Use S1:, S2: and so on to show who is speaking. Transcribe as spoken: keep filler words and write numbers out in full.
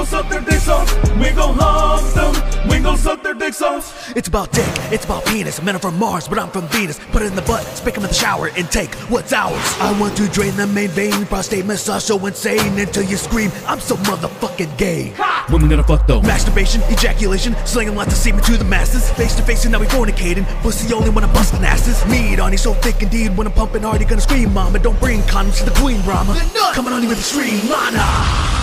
S1: suck their dicks off. We gon' hug them, we gon' suck their dicks off.
S2: It's about dick, it's about penis. Men are from Mars, but I'm from Venus. Put it in the butt, spick him in the shower, and take what's ours. I want to drain the main vein, prostate massage so insane until you scream, I'm so motherfucking gay.
S1: When we gonna fuck though?
S2: Masturbation, ejaculation, slinging lots of semen to the masses. Face to face and now we fornicating, pussy only when I'm busting asses. Meat on you so thick indeed, when I'm pumping hard you're gonna scream, mama. Don't bring condoms to the queen, Brahma. Coming on you with extreme mana.